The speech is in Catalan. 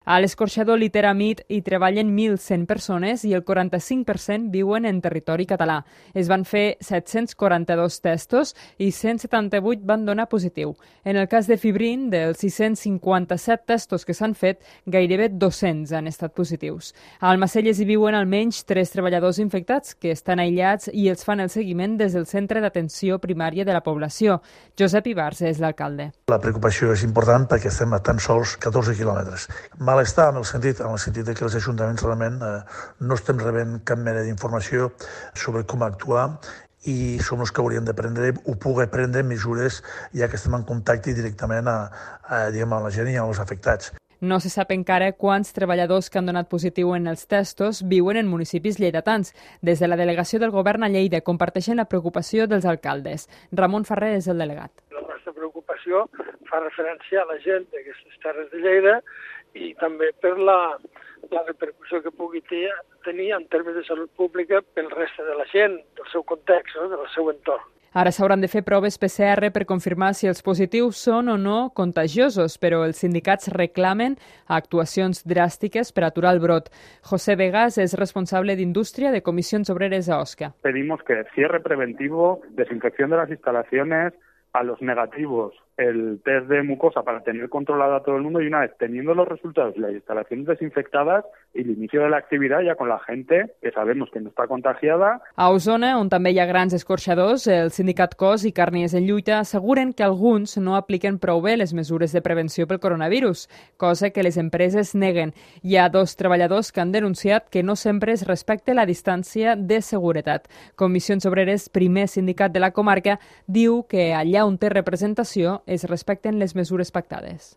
A l'escorxador Literamid hi treballen 1.100 persones i el 45% viuen en territori català. Es van fer 742 testos i 178 van donar positiu. En el cas de Fibrin, dels 657 testos que s'han fet, gairebé 200 han estat positius. A Almacelles hi viuen almenys 3 treballadors infectats que estan aïllats i els fan el seguiment des del Centre d'Atenció Primària de la Població. Josep Ibarz és l'alcalde. La preocupació és important perquè estem a tan sols 14 quilòmetres. Malestar en el sentit que els ajuntaments realment no estem rebent cap mena d'informació sobre com actuar i som els que hauríem de prendre o poder prendre mesures ja que estem en contacte directament amb la gent i amb els afectats. No se sap encara quants treballadors que han donat positiu en els testos viuen en municipis lleidatans. Des de la delegació del govern a Lleida comparteixen la preocupació dels alcaldes. Ramon Ferrer és el delegat. La nostra preocupació fa referència a la gent d'aquestes terres de Lleida i també per la repercussió que pugui tenir en termes de salut pública pel reste de la gent, del seu context, del seu entorn. Ara s'hauran de fer proves PCR per confirmar si els positius són o no contagiosos, però els sindicats reclamen actuacions dràstiques per aturar el brot. José Vegas és responsable d'Indústria de Comisiones Obreras a Osca. Pedimos que cierre preventivo, desinfección de las instalaciones, a los negativos el test de mucosa para tener controlado a todo el mundo y una vez teniendo los resultados y las instalaciones desinfectadas y el inicio de la actividad ya con la gente que sabemos que no està contagiada. A Osona, on també hi ha grans escorxadors, el sindicat COS i Càrnies en Lluita asseguren que alguns no apliquen prou bé les mesures de prevenció pel coronavirus, cosa que les empreses neguen. Hi ha 2 treballadors que han denunciat que no sempre es respecta la distància de seguretat. Comissions Obreres, primer sindicat de la comarca, diu que allà on té representació es respecten les mesures pactades.